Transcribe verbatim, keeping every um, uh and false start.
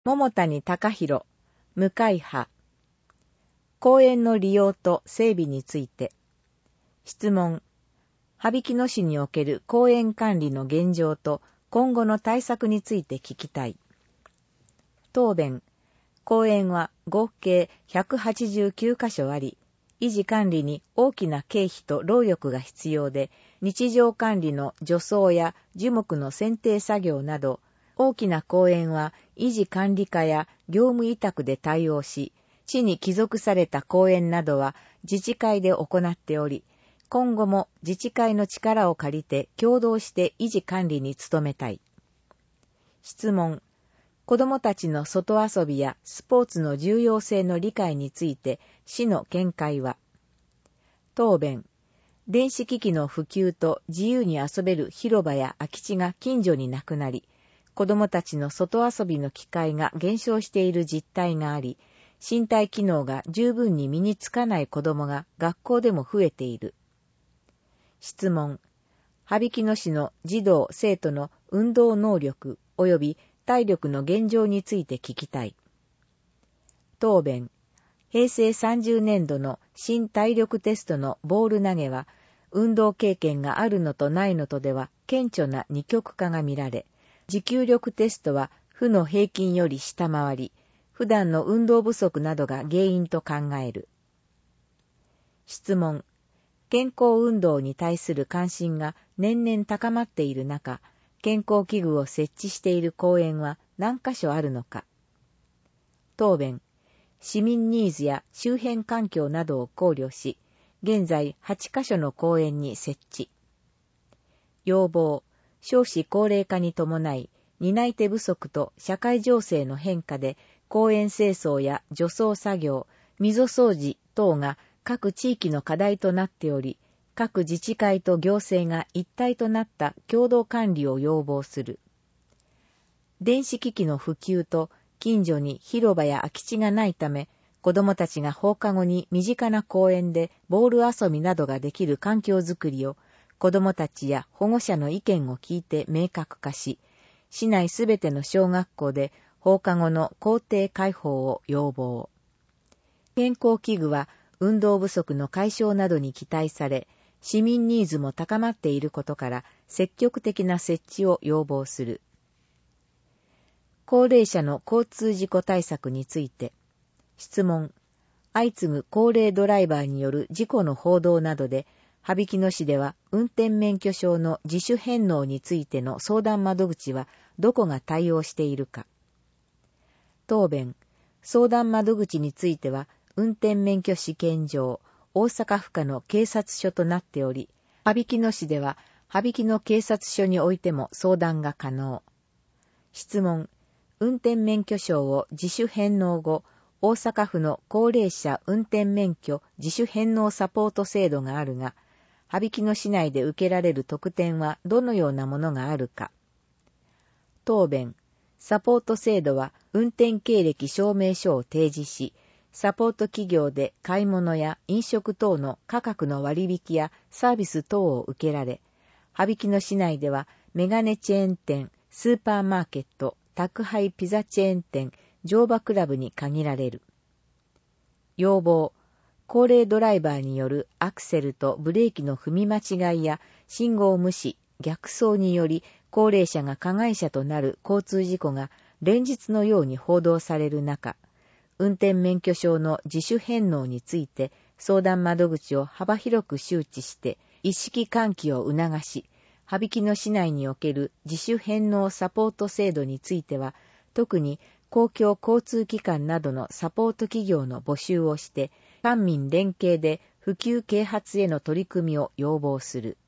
桃谷隆弘、向井派。公園の利用と整備について。質問。羽曳野市における公園管理の現状と今後の対策について聞きたい。答弁。公園は合計ひゃくはちじゅうきゅうかしょあり、維持管理に大きな経費と労力が必要で、日常管理の除草や樹木の剪定作業など、大きな公園は維持管理課や業務委託で対応し、市に帰属された公園などは自治会で行っており、今後も自治会の力を借りて共同して維持管理に努めたい。質問。子どもたちの外遊びやスポーツの重要性の理解について市の見解は。答弁。電子機器の普及と自由に遊べる広場や空き地が近所になくなり、子どもたちの外遊びの機会が減少している実態があり、身体機能が十分に身につかない子どもが学校でも増えている。質問。羽曳野市の児童・生徒の運動能力及び体力の現状について聞きたい。答弁。へいせいさんじゅうねんどの新体力テストのボール投げは、運動経験があるのとないのとでは顕著な二極化が見られ、持久力テストは負の平均より下回り、普段の運動不足などが原因と考える。質問。健康運動に対する関心が年々高まっている中、健康器具を設置している公園は何か所あるのか。答弁。市民ニーズや周辺環境などを考慮し、現在はちかしょの公園に設置。要望。少子高齢化に伴い、担い手不足と社会情勢の変化で、公園清掃や除草作業、溝掃除等が各地域の課題となっており、各自治会と行政が一体となった共同管理を要望する。電子機器の普及と近所に広場や空き地がないため、子どもたちが放課後に身近な公園でボール遊びなどができる環境づくりを、子どもたちや保護者の意見を聞いて明確化し、市内すべての小学校で放課後の校庭開放を要望。健康器具は運動不足の解消などに期待され、市民ニーズも高まっていることから積極的な設置を要望する。高齢者の交通事故対策について。質問。相次ぐ高齢ドライバーによる事故の報道などで、羽曳野市では運転免許証の自主返納についての相談窓口はどこが対応しているか。答弁。相談窓口については運転免許試験場、大阪府下の警察署となっており、羽曳野市では羽曳野警察署においても相談が可能。質問。運転免許証を自主返納後、大阪府の高齢者運転免許自主返納サポート制度があるが、羽曳野市内で受けられる特典はどのようなものがあるか。答弁。サポート制度は運転経歴証明書を提示し、サポート企業で買い物や飲食等の価格の割引やサービス等を受けられ、羽曳野市内ではメガネチェーン店、スーパーマーケット、宅配ピザチェーン店、乗馬クラブに限られる。要望。高齢ドライバーによるアクセルとブレーキの踏み間違いや信号無視、逆走により高齢者が加害者となる交通事故が連日のように報道される中、運転免許証の自主返納について相談窓口を幅広く周知して意識喚起を促し、羽曳野市内における自主返納サポート制度については、特に公共交通機関などのサポート企業の募集をして、官民連携で普及啓発への取り組みを要望する。